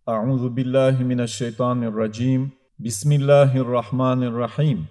А'узу биллахи минаш шайтанир раджим. Бисмиллахир рахманир рахим.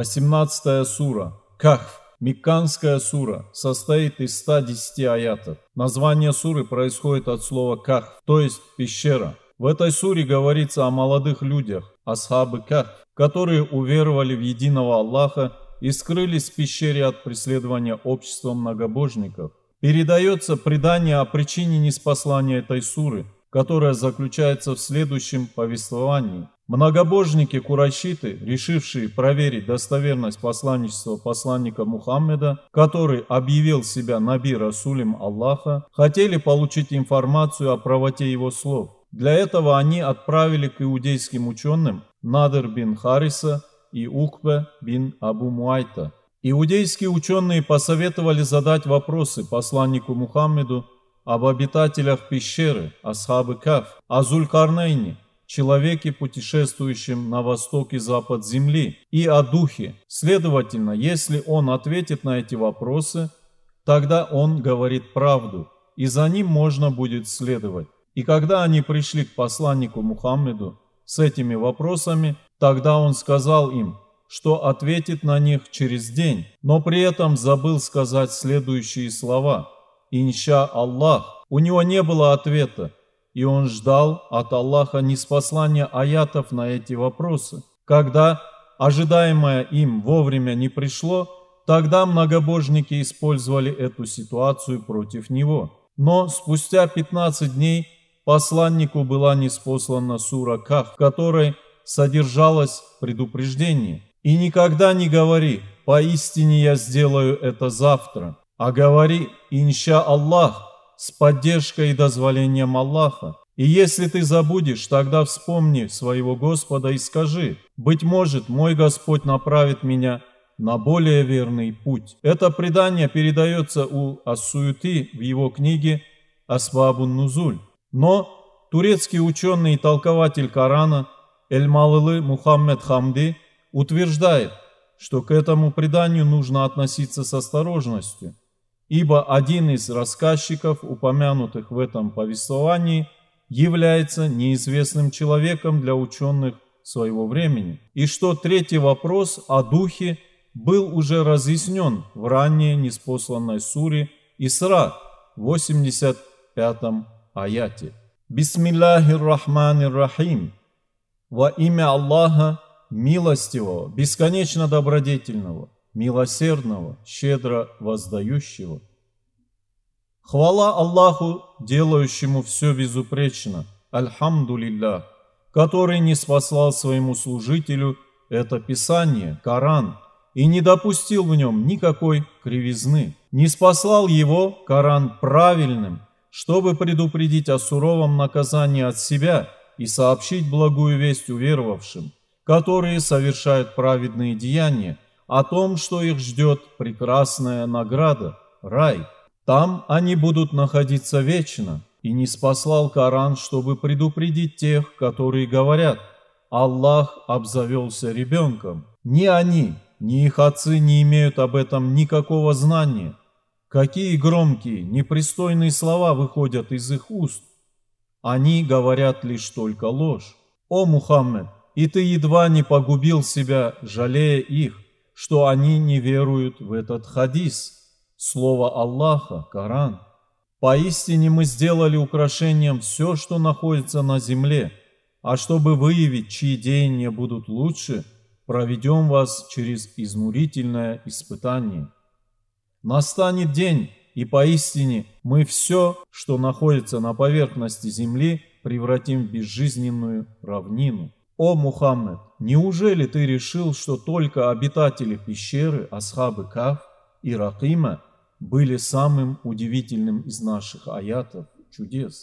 18 сура. Кахф. Мекканская сура состоит из 110 аятов. Название суры происходит от слова кахф, то есть пещера. В этой суре говорится о молодых людях, асхабы кахф, которые уверовали в единого Аллаха и скрылись в пещере от преследования обществом многобожников. Передается предание о причине ниспослания этой суры, которая заключается в следующем повествовании. Многобожники курайшиты, решившие проверить достоверность посланничества посланника Мухаммеда, который объявил себя Наби Расулем Аллаха, хотели получить информацию о правоте его слов. Для этого они отправили к иудейским ученым Надр бин Хариса и Укбе бин Абу Муайта. Иудейские ученые посоветовали задать вопросы посланнику Мухаммеду об обитателях пещеры, асхабы Каф, о Зулькарнейне, человеке, путешествующем на восток и запад земли, и о духе. Следовательно, если он ответит на эти вопросы, тогда он говорит правду, и за ним можно будет следовать. И когда они пришли к посланнику Мухаммеду с этими вопросами, тогда он сказал им, что ответит на них через день, но при этом забыл сказать следующие слова: «Инша Аллах». У него не было ответа, и он ждал от Аллаха ниспослания аятов на эти вопросы. Когда ожидаемое им вовремя не пришло, тогда многобожники использовали эту ситуацию против него. Но спустя 15 дней посланнику была ниспослана сура Кахф, в которой содержалось предупреждение: «И никогда не говори, поистине я сделаю это завтра, а говори, инша Аллах, с поддержкой и дозволением Аллаха. И если ты забудешь, тогда вспомни своего Господа и скажи: быть может, мой Господь направит меня на более верный путь». Это предание передается у Ас-Суюти в его книге Асбабун Нузуль. Но турецкий ученый и толкователь Корана Эль-Малылы Мухаммед Хамди утверждает, что к этому преданию нужно относиться с осторожностью, ибо один из рассказчиков, упомянутых в этом повествовании, является неизвестным человеком для ученых своего времени, и что третий вопрос о духе был уже разъяснен в ранее ниспосланной суре Исра, 85 аяте. Бисмиллахир рахманир рахим. Во имя Аллаха, милостивого, бесконечно добродетельного, милосердного, щедро воздающего. Хвала Аллаху, делающему все безупречно, альхамдулиллах, который ниспослал своему служителю это Писание, Коран, и не допустил в нем никакой кривизны. Ниспослал его, Коран, правильным, чтобы предупредить о суровом наказании от себя и сообщить благую весть уверовавшим, которые совершают праведные деяния, о том, что их ждет прекрасная награда, рай. Там они будут находиться вечно, и ниспослал Коран, чтобы предупредить тех, которые говорят: Аллах обзавелся ребенком. Ни они, ни их отцы не имеют об этом никакого знания. Какие громкие, непристойные слова выходят из их уст. Они говорят лишь только ложь. О Мухаммед, и ты едва не погубил себя, жалея их, что они не веруют в этот хадис, слово Аллаха, Коран. Поистине мы сделали украшением все, что находится на земле, а чтобы выявить, чьи деяния будут лучше, проведем вас через изнурительное испытание. Настанет день, и поистине мы все, что находится на поверхности земли, превратим в безжизненную равнину. О Мухаммед, неужели ты решил, что только обитатели пещеры, асхабы Каф и Ракима были самым удивительным из наших аятов, чудес?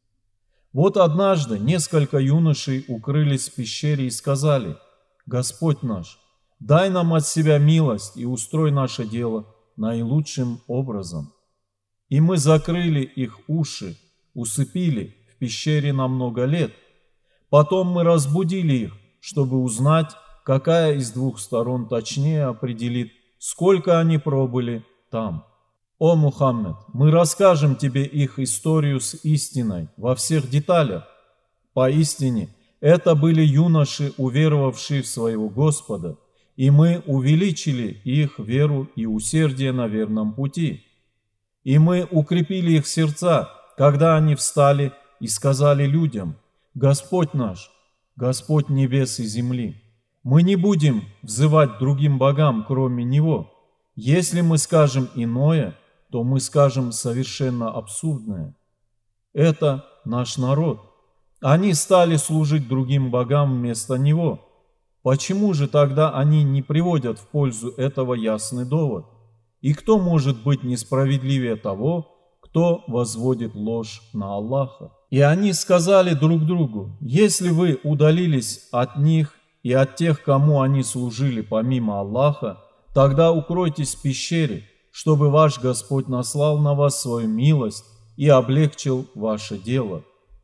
Вот однажды несколько юношей укрылись в пещере и сказали: «Господь наш, дай нам от себя милость и устрой наше дело наилучшим образом». И мы закрыли их уши, усыпили в пещере на много лет. Потом мы разбудили их, чтобы узнать, какая из двух сторон точнее определит, сколько они пробыли там. О Мухаммед, мы расскажем тебе их историю с истиной во всех деталях. Поистине, это были юноши, уверовавшие в своего Господа, и мы увеличили их веру и усердие на верном пути. И мы укрепили их сердца, когда они встали и сказали людям: Господь наш, Господь небес и земли, мы не будем взывать другим богам, кроме Него. Если мы скажем иное, то мы скажем совершенно абсурдное. Это наш народ. Они стали служить другим богам вместо Него. Почему же тогда они не приводят в пользу этого ясный довод? И кто может быть несправедливее того, кто возводит ложь на Аллаха? И они сказали друг другу: если вы удалились от них и от тех, кому они служили помимо Аллаха, тогда укройтесь в пещере, чтобы ваш Господь наслал на вас свою милость и облегчил ваше дело.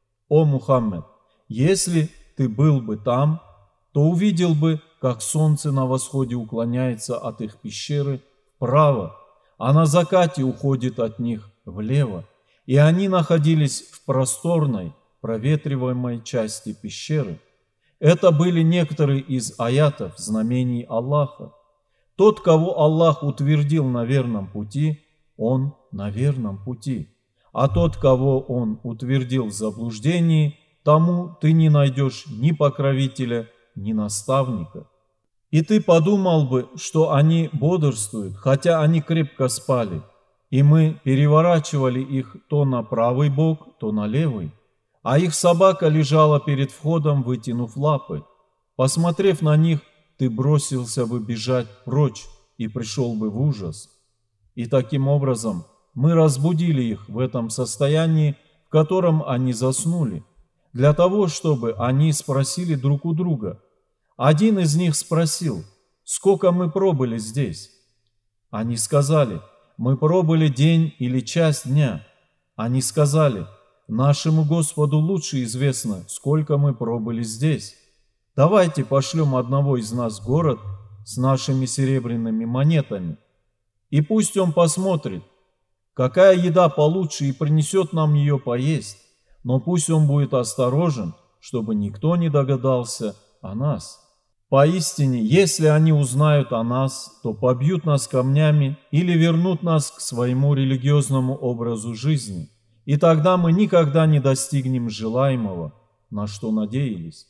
О Мухаммед, если ты был бы там, то увидел бы, как солнце на восходе уклоняется от их пещеры вправо, а на закате уходит от них влево, и они находились в просторной, проветриваемой части пещеры. Это были некоторые из аятов, знамений Аллаха. Тот, кого Аллах утвердил на верном пути, он на верном пути. А тот, кого Он утвердил в заблуждении, тому ты не найдешь ни покровителя, ни наставника. И ты подумал бы, что они бодрствуют, хотя они крепко спали, и мы переворачивали их то на правый бок, то на левый, а их собака лежала перед входом, вытянув лапы. Посмотрев на них, ты бросился бы бежать прочь и пришел бы в ужас. И таким образом мы разбудили их в этом состоянии, в котором они заснули, для того, чтобы они спросили друг у друга. Один из них спросил: сколько мы пробыли здесь? Они сказали: мы пробыли день или часть дня. Они сказали: нашему Господу лучше известно, сколько мы пробыли здесь. Давайте пошлем одного из нас в город с нашими серебряными монетами, и пусть он посмотрит, какая еда получше, и принесет нам ее поесть, но пусть он будет осторожен, чтобы никто не догадался о нас. Поистине, если они узнают о нас, то побьют нас камнями или вернут нас к своему религиозному образу жизни, и тогда мы никогда не достигнем желаемого, на что надеялись.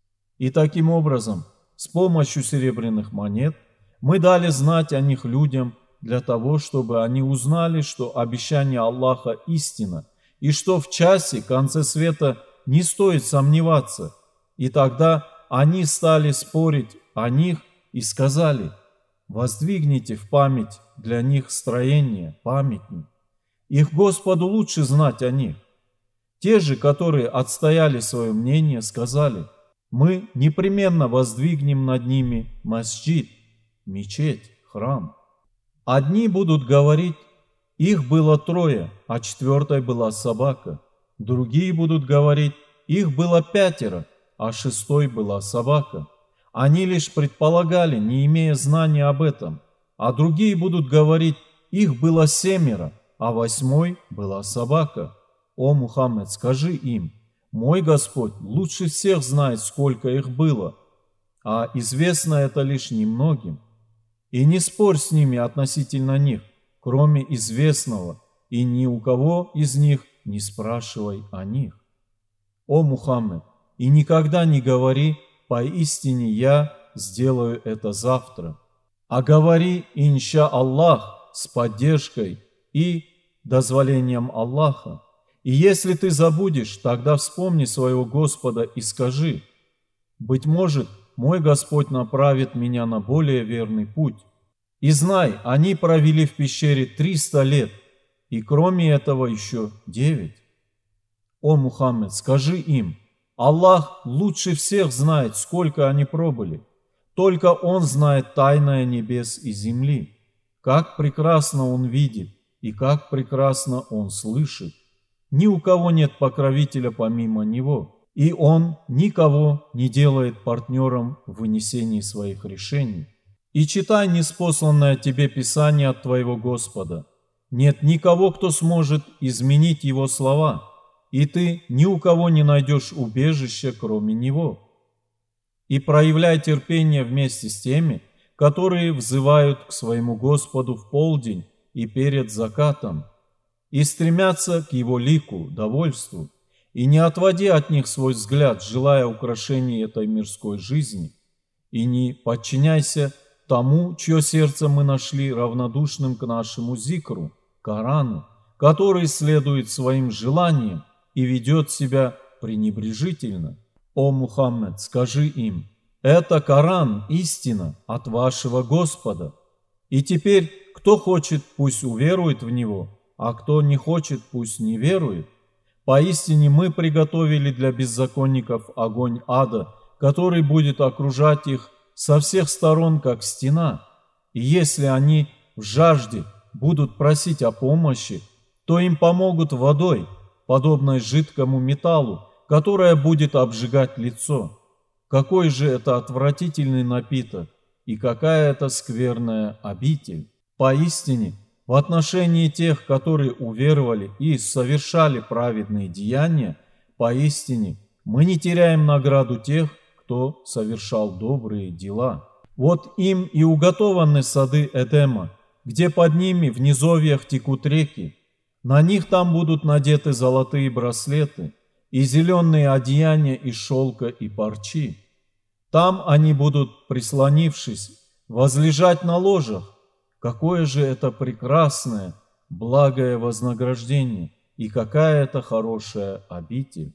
И таким образом, с помощью серебряных монет, мы дали знать о них людям, для того, чтобы они узнали, что обещание Аллаха истина, и что в часе, конце света, не стоит сомневаться. И тогда они стали спорить о них и сказали: воздвигните в память для них строение, памятник. Их Господу лучше знать о них. Те же, которые отстояли свое мнение, сказали: мы непременно воздвигнем над ними масджид, мечеть, храм. Одни будут говорить: их было 3, а 4-й была собака. Другие будут говорить: их было 5, а 6-й была собака. Они лишь предполагали, не имея знания об этом. А другие будут говорить: их было 7, а 8-й была собака. О Мухаммед, скажи им: мой Господь лучше всех знает, сколько их было, а известно это лишь немногим. И не спорь с ними относительно них, кроме известного, и ни у кого из них не спрашивай о них. О Мухаммед, и никогда не говори: поистине я сделаю это завтра, а говори: инша Аллах, с поддержкой и дозволением Аллаха. И если ты забудешь, тогда вспомни своего Господа и скажи: быть может, мой Господь направит меня на более верный путь. И знай, они провели в пещере 300 лет, и кроме этого еще 9. О Мухаммед, скажи им: Аллах лучше всех знает, сколько они пробыли. Только Он знает тайное небес и земли. Как прекрасно Он видит, и как прекрасно Он слышит. Ни у кого нет покровителя помимо Него, и Он никого не делает партнером в вынесении своих решений. И читай ниспосланное тебе Писание от твоего Господа. Нет никого, кто сможет изменить Его слова. и ты ни у кого не найдешь убежища, кроме Него. И проявляй терпение вместе с теми, которые взывают к своему Господу в полдень и перед закатом, и стремятся к Его лику, довольству, и не отводи от них свой взгляд, желая украшений этой мирской жизни, и не подчиняйся тому, чье сердце мы нашли равнодушным к нашему зикру, Корану, который следует своим желаниям и ведет себя пренебрежительно. О Мухаммед, скажи им: это Коран, истина от вашего Господа. И теперь, кто хочет, пусть уверует в него, а кто не хочет, пусть не верует. Поистине мы приготовили для беззаконников огонь ада, который будет окружать их со всех сторон, как стена. И если они в жажде будут просить о помощи, то им помогут водой, подобной жидкому металлу, которая будет обжигать лицо. Какой же это отвратительный напиток и какая это скверная обитель! Поистине, в отношении тех, которые уверовали и совершали праведные деяния, поистине мы не теряем награду тех, кто совершал добрые дела. Вот им и уготованы сады Эдема, где под ними в низовьях текут реки. На них там будут надеты золотые браслеты и зеленые одеяния из шелка и парчи. Там они будут, прислонившись, возлежать на ложах. Какое же это прекрасное, благое вознаграждение, и какая это хорошая обитель!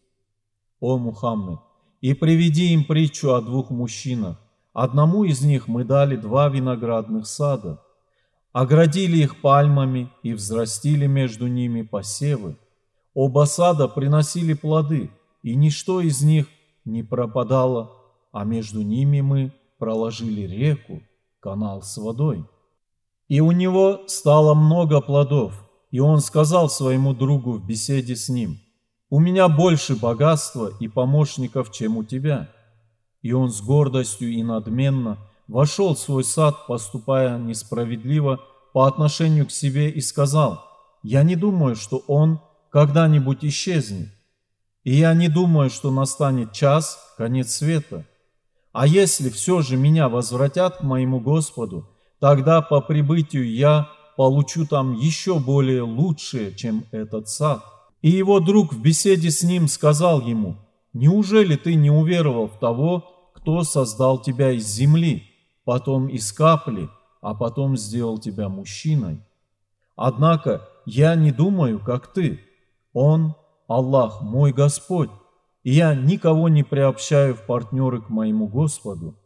О Мухаммед, и приведи им притчу о двух мужчинах. Одному из них мы дали 2 виноградных сада, оградили их пальмами и взрастили между ними посевы. Оба сада приносили плоды, и ничто из них не пропадало, а между ними мы проложили реку, канал с водой. И у него стало много плодов, и он сказал своему другу в беседе с ним: «У меня больше богатства и помощников, чем у тебя». И он с гордостью и надменно вошел в свой сад, поступая несправедливо по отношению к себе, и сказал: «Я не думаю, что он когда-нибудь исчезнет, и я не думаю, что настанет час, конец света. А если все же меня возвратят к моему Господу, тогда по прибытию я получу там еще более лучшее, чем этот сад». И его друг в беседе с ним сказал ему: «Неужели ты не уверовал в того, кто создал тебя из земли, потом из капли, а потом сделал тебя мужчиной? Однако я не думаю, как ты. Он, Аллах, мой Господь, и я никого не приобщаю в партнеры к моему Господу.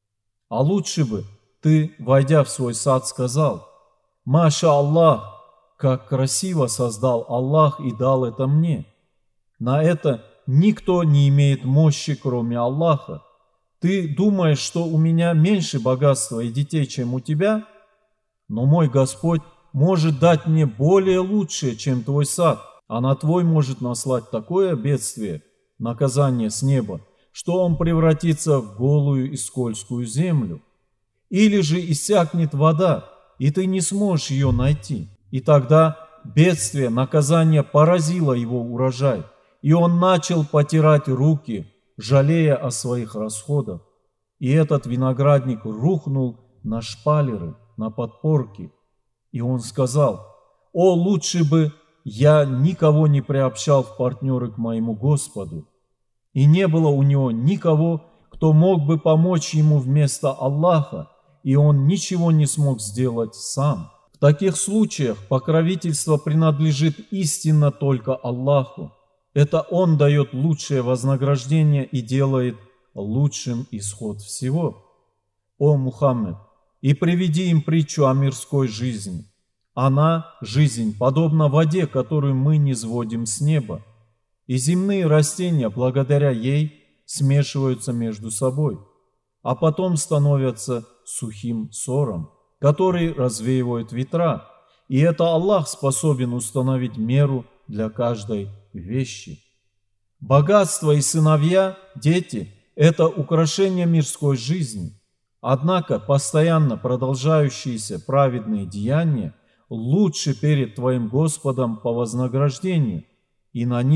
А лучше бы ты, войдя в свой сад, сказал: Маша Аллах, как красиво создал Аллах и дал это мне. На это никто не имеет мощи, кроме Аллаха. Ты думаешь, что у меня меньше богатства и детей, чем у тебя? Но мой Господь может дать мне более лучшее, чем твой сад, а на твой может наслать такое бедствие, наказание с неба, что он превратится в голую и скользкую землю. Или же иссякнет вода, и ты не сможешь ее найти. И тогда бедствие, наказание поразило его урожай, и он начал потирать руки, жалея о своих расходах. И этот виноградник рухнул на шпалеры, на подпорки. И он сказал: «О, лучше бы я никого не приобщал в партнеры к моему Господу». И не было у него никого, кто мог бы помочь ему вместо Аллаха, и он ничего не смог сделать сам. В таких случаях покровительство принадлежит истинно только Аллаху. Это Он дает лучшее вознаграждение и делает лучшим исход всего. О Мухаммед, и приведи им притчу о мирской жизни. Она, жизнь, подобна воде, которую мы низводим с неба, и земные растения благодаря ей смешиваются между собой, а потом становятся сухим сором, который развеивает ветра, и это Аллах способен установить меру для каждой вещи. Богатство и сыновья, дети – это украшение мирской жизни. Однако постоянно продолжающиеся праведные деяния лучше перед твоим Господом по вознаграждению, и на них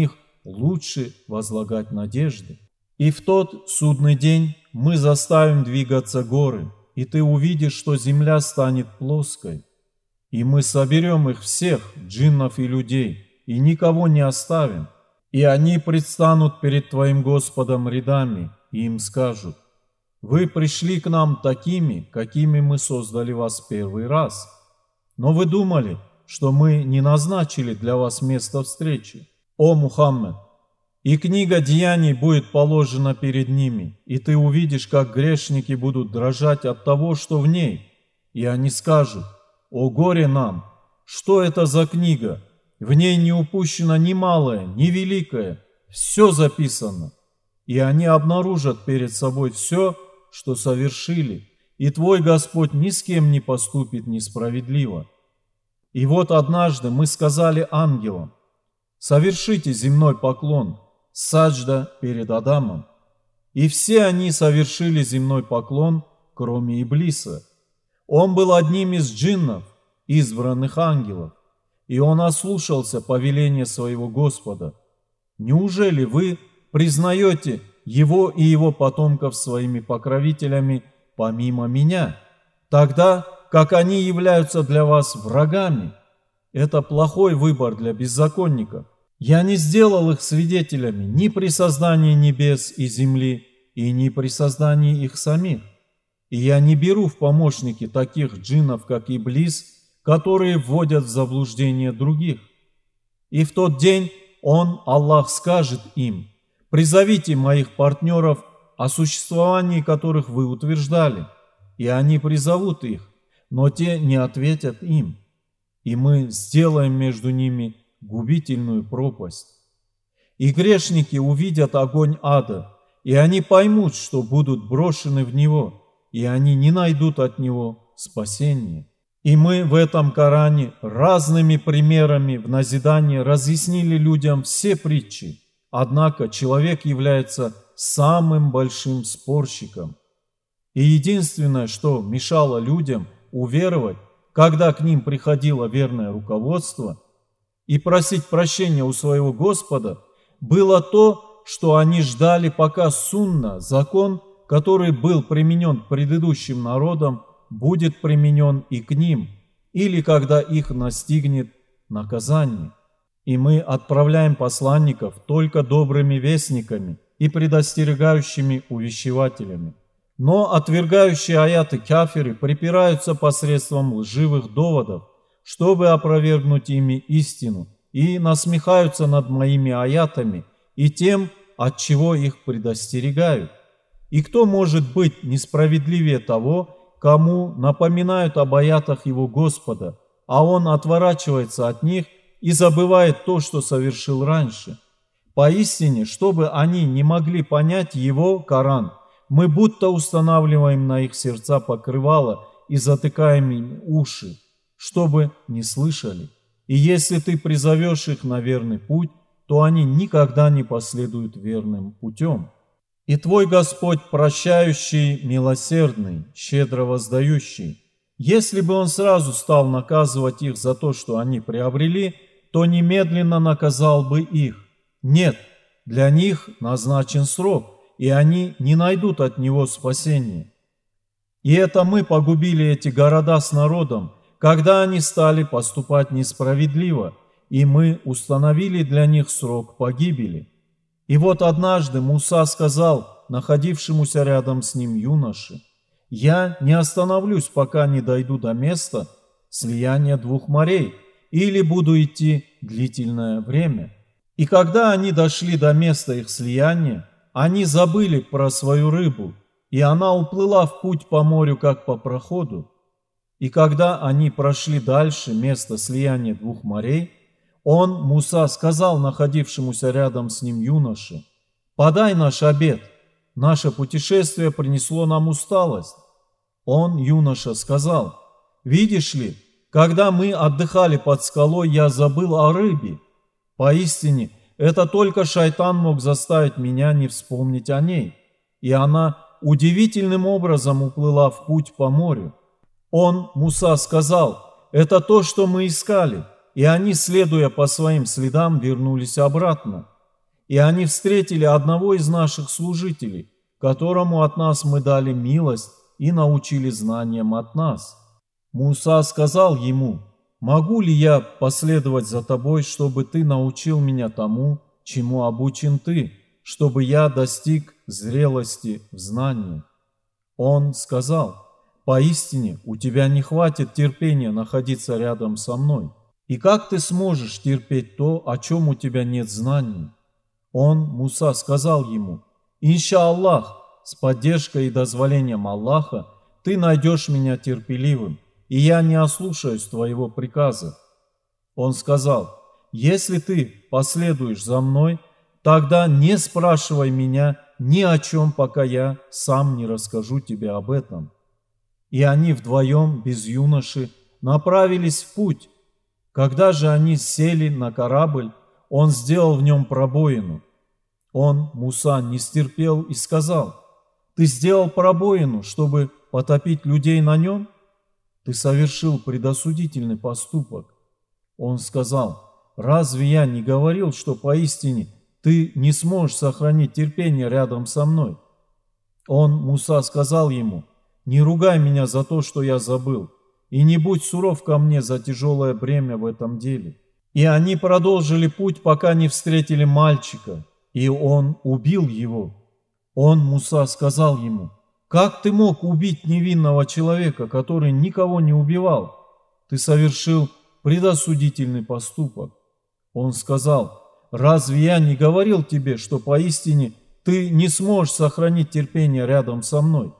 лучше возлагать надежды. И в тот судный день мы заставим двигаться горы, и ты увидишь, что земля станет плоской. И мы соберем их всех, джиннов и людей, и никого не оставим. И они предстанут перед твоим Господом рядами, и им скажут: вы пришли к нам такими, какими мы создали вас первый раз. Но вы думали, что мы не назначили для вас место встречи. О Мухаммед! И книга деяний будет положена перед ними, и ты увидишь, как грешники будут дрожать от того, что в ней. И они скажут: о горе нам! Что это за книга? В ней не упущено ни малое, ни великое. Все записано. И они обнаружат перед собой все, что совершили, и твой Господь ни с кем не поступит несправедливо. И вот однажды мы сказали ангелам: совершите земной поклон, саджда перед Адамом. И все они совершили земной поклон, кроме Иблиса. Он был одним из джиннов, избранных ангелов, и он ослушался повеления своего Господа. Неужели вы признаете его и его потомков своими покровителями помимо меня, тогда как они являются для вас врагами? Это плохой выбор для беззаконников. Я не сделал их свидетелями ни при создании небес и земли, и ни при создании их самих. И я не беру в помощники таких джиннов, как Иблис, которые вводят в заблуждение других. И в тот день Он, Аллах, скажет им: призовите моих партнеров, о существовании которых вы утверждали, и они призовут их, но те не ответят им, и мы сделаем между ними губительную пропасть. И грешники увидят огонь ада, и они поймут, что будут брошены в него, и они не найдут от него спасения. И мы в этом Коране разными примерами в назидание разъяснили людям все притчи. Однако человек является самым большим спорщиком. И единственное, что мешало людям уверовать, когда к ним приходило верное руководство, и просить прощения у своего Господа, было то, что они ждали, пока сунна, закон, который был применен к предыдущим народам, будет применен и к ним, или когда их настигнет наказание. И мы отправляем посланников только добрыми вестниками и предостерегающими увещевателями. Но отвергающие аяты кафиры припираются посредством лживых доводов, чтобы опровергнуть ими истину, и насмехаются над моими аятами и тем, от чего их предостерегают. И кто может быть несправедливее того, кому напоминают об аятах его Господа, а он отворачивается от них и забывает то, что совершил раньше? Поистине, чтобы они не могли понять его, Коран, мы будто устанавливаем на их сердца покрывало и затыкаем им уши, чтобы не слышали. И если ты призовешь их на верный путь, то они никогда не последуют верным путем. И твой Господь прощающий, милосердный, щедро воздающий. Если бы Он сразу стал наказывать их за то, что они приобрели, то немедленно наказал бы их. Нет, для них назначен срок, и они не найдут от него спасения. И это мы погубили эти города с народом, когда они стали поступать несправедливо, и мы установили для них срок погибели. И вот однажды Муса сказал находившемуся рядом с ним юноше: «Я не остановлюсь, пока не дойду до места слияния двух морей, или буду идти длительное время». И когда они дошли до места их слияния, они забыли про свою рыбу, и она уплыла в путь по морю, как по проходу. И когда они прошли дальше место слияния двух морей, он, Муса, сказал находившемуся рядом с ним юноше: «Подай наш обед, наше путешествие принесло нам усталость». Он, юноша, сказал: «Видишь ли, когда мы отдыхали под скалой, я забыл о рыбе. Поистине, это только шайтан мог заставить меня не вспомнить о ней, и она удивительным образом уплыла в путь по морю». Он, Муса, сказал: «Это то, что мы искали». И они, следуя по своим следам, вернулись обратно. И они встретили одного из наших служителей, которому от нас мы дали милость и научили знаниям от нас. Муса сказал ему: «Могу ли я последовать за тобой, чтобы ты научил меня тому, чему обучен ты, чтобы я достиг зрелости в знаниях?» Он сказал: «Поистине у тебя не хватит терпения находиться рядом со мной. И как ты сможешь терпеть то, о чем у тебя нет знаний?» Он, Муса, сказал ему: «Иншаллах, с поддержкой и дозволением Аллаха ты найдешь меня терпеливым, и я не ослушаюсь твоего приказа». Он сказал: «Если ты последуешь за мной, тогда не спрашивай меня ни о чем, пока я сам не расскажу тебе об этом». И они вдвоем, без юноши, направились в путь. Когда же они сели на корабль, он сделал в нем пробоину. Он, Муса, не стерпел и сказал: «Ты сделал пробоину, чтобы потопить людей на нем? Ты совершил предосудительный поступок». Он сказал: «Разве я не говорил, что поистине ты не сможешь сохранить терпение рядом со мной?» Он, Муса, сказал ему: «Не ругай меня за то, что я забыл, и не будь суров ко мне за тяжелое бремя в этом деле». И они продолжили путь, пока не встретили мальчика, и он убил его. Он, Муса, сказал ему: «Как ты мог убить невинного человека, который никого не убивал? Ты совершил предосудительный поступок». Он сказал: «Разве я не говорил тебе, что поистине ты не сможешь сохранить терпение рядом со мной?»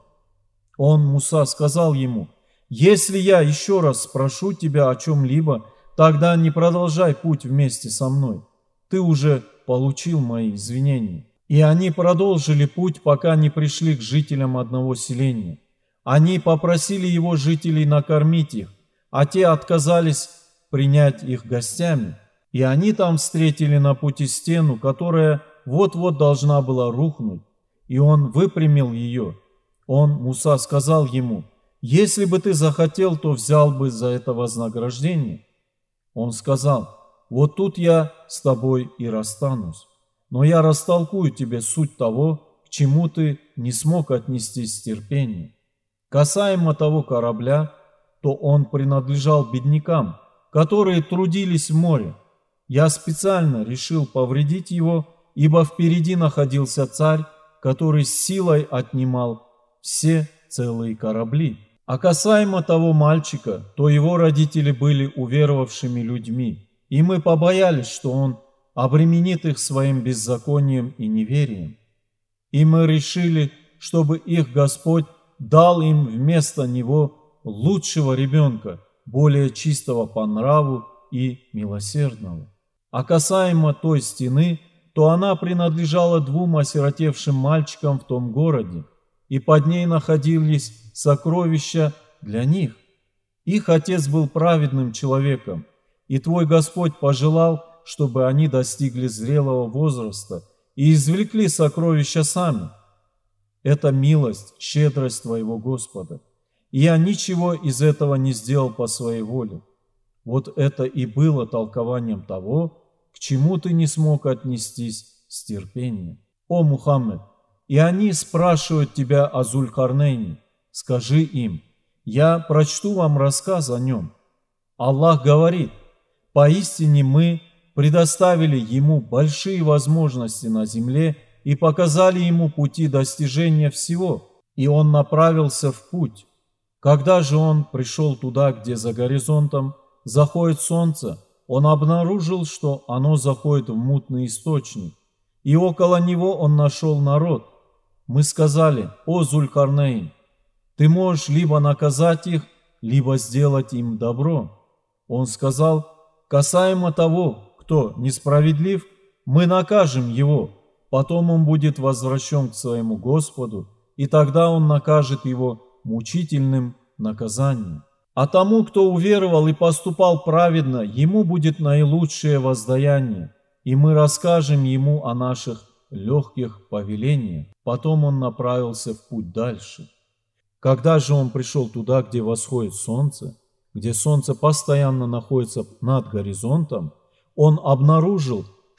Он, Муса, сказал ему: «Если я еще раз спрошу тебя о чем-либо, тогда не продолжай путь вместе со мной. Ты уже получил мои извинения». И они продолжили путь, пока не пришли к жителям одного селения. Они попросили его жителей накормить их, а те отказались принять их гостями. И они там встретили на пути стену, которая вот-вот должна была рухнуть, и он выпрямил ее. Он, Муса, сказал ему: «Если бы ты захотел, то взял бы за это вознаграждение». Он сказал: «Вот тут я с тобой и расстанусь, но я растолкую тебе суть того, к чему ты не смог отнестись с терпением. Касаемо того корабля, то он принадлежал беднякам, которые трудились в море. Я специально решил повредить его, ибо впереди находился царь, который с силой отнимал все целые корабли. А касаемо того мальчика, то его родители были уверовавшими людьми, и мы побоялись, что он обременит их своим беззаконием и неверием. И мы решили, чтобы их Господь дал им вместо него лучшего ребенка, более чистого по нраву и милосердного. А касаемо той стены, то она принадлежала двум осиротевшим мальчикам в том городе, и под ней находились сокровища для них. Их отец был праведным человеком, и твой Господь пожелал, чтобы они достигли зрелого возраста и извлекли сокровища сами. Это милость, щедрость твоего Господа. И я ничего из этого не сделал по своей воле. Вот это и было толкованием того, к чему ты не смог отнестись с терпением. О Мухаммед, и они спрашивают тебя о Зулькарнейне. Скажи им: я прочту вам рассказ о нем. Аллах говорит: поистине мы предоставили ему большие возможности на земле и показали ему пути достижения всего, и он направился в путь. Когда же он пришел туда, где за горизонтом заходит солнце, он обнаружил, что оно заходит в мутный источник, и около него он нашел народ. Мы сказали: о Зулькарнейн, ты можешь либо наказать их, либо сделать им добро. Он сказал: касаемо того, кто несправедлив, мы накажем его, потом он будет возвращен к своему Господу, и тогда он накажет его мучительным наказанием. А тому, кто уверовал и поступал праведно, ему будет наилучшее воздаяние, и мы расскажем ему о наших легких повелениях. Потом он направился в путь дальше. Когда же он пришел туда, где восходит солнце, где солнце постоянно находится над горизонтом, он обнаружил,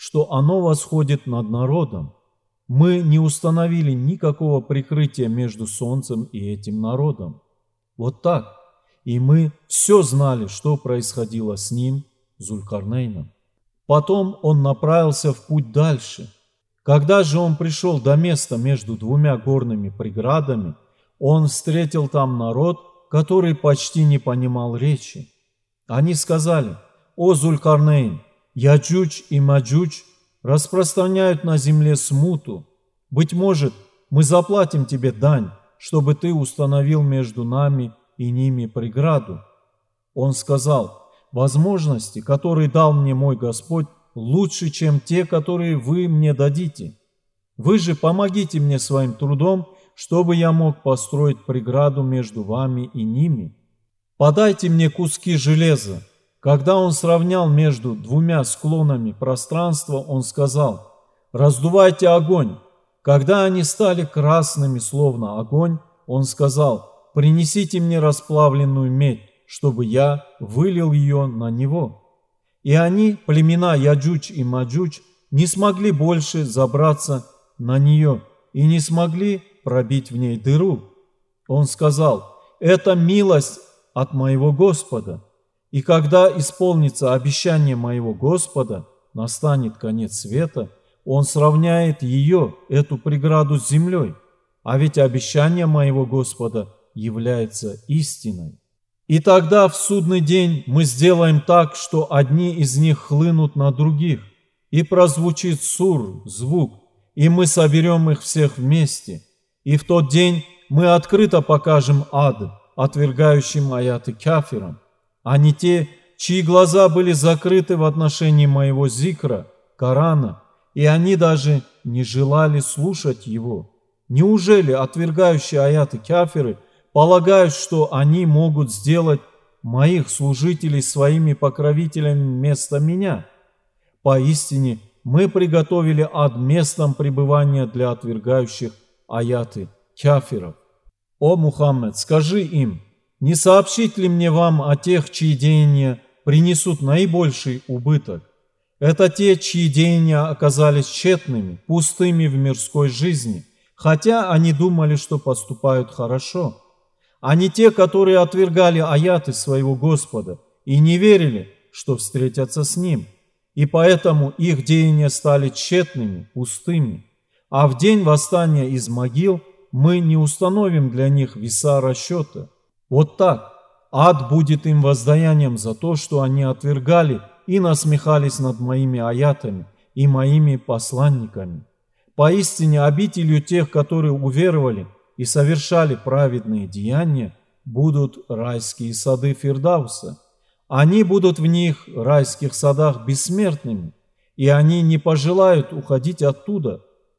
что оно восходит над народом. Мы не установили никакого прикрытия между солнцем и этим народом. Вот так. И мы все знали, что происходило с ним, Зулькарнейном. Потом он направился в путь дальше. Когда же он пришел до места между двумя горными преградами, он встретил там народ, который почти не понимал речи. Они сказали: «О Зулькарнейн, Яджудж и Маджудж распространяют на земле смуту. Быть может, мы заплатим тебе дань, чтобы ты установил между нами и ними преграду». Он сказал: «Возможности, которые дал мне мой Господь, лучше, чем те, которые вы мне дадите. Вы же помогите мне своим трудом, чтобы я мог построить преграду между вами и ними. Подайте мне куски железа». Когда он сравнял между двумя склонами пространства, он сказал: «Раздувайте огонь». Когда они стали красными, словно огонь, он сказал: «Принесите мне расплавленную медь, чтобы я вылил ее на него». И они, племена Яджудж и Маджудж, не смогли больше забраться на нее и не смогли пробить в ней дыру. Он сказал: «Это милость от моего Господа. И когда исполнится обещание моего Господа, настанет конец света, Он сравняет ее, эту преграду, с землей. А ведь обещание моего Господа является истиной. И тогда в судный день мы сделаем так, что одни из них хлынут на других, и прозвучит сур, звук, и мы соберем их всех вместе. И в тот день мы открыто покажем ад, отвергающим аяты кафирам, а не те, чьи глаза были закрыты в отношении моего зикра, Корана, и они даже не желали слушать его. Неужели отвергающие аяты кафиры полагают, что они могут сделать моих служителей своими покровителями вместо меня? Поистине, мы приготовили ад местом пребывания для отвергающих аяты кафиров. О Мухаммед, скажи им: не сообщить ли мне вам о тех, чьи деяния принесут наибольший убыток? Это те, чьи деяния оказались тщетными, пустыми в мирской жизни, хотя они думали, что поступают хорошо. А не те, которые отвергали аяты своего Господа и не верили, что встретятся с Ним, и поэтому их деяния стали тщетными, пустыми. А в день восстания из могил мы не установим для них веса расчета. Вот так ад будет им воздаянием за то, что они отвергали и насмехались над моими аятами и моими посланниками. Поистине обителью тех, которые уверовали и совершали праведные деяния, будут райские сады Фирдауса. Они будут в них, райских садах, бессмертными, и они не пожелают уходить оттуда.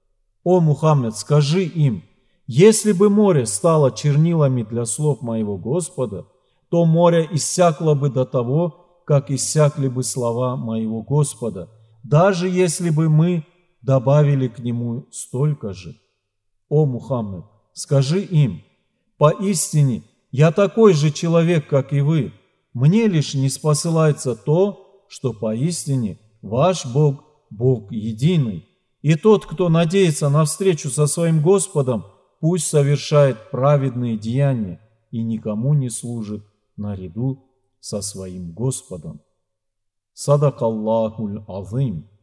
О Мухаммед, скажи им: если бы море стало чернилами для слов моего Господа, то море иссякло бы до того, как иссякли бы слова моего Господа, даже если бы мы добавили к нему столько же. О Мухаммед, скажи им: поистине я такой же человек, как и вы. Мне лишь не спосылается то, что поистине ваш Бог – Бог единый. И тот, кто надеется на встречу со своим Господом, пусть совершает праведные деяния и никому не служит наряду со своим Господом. Садак Аллахуль Азим.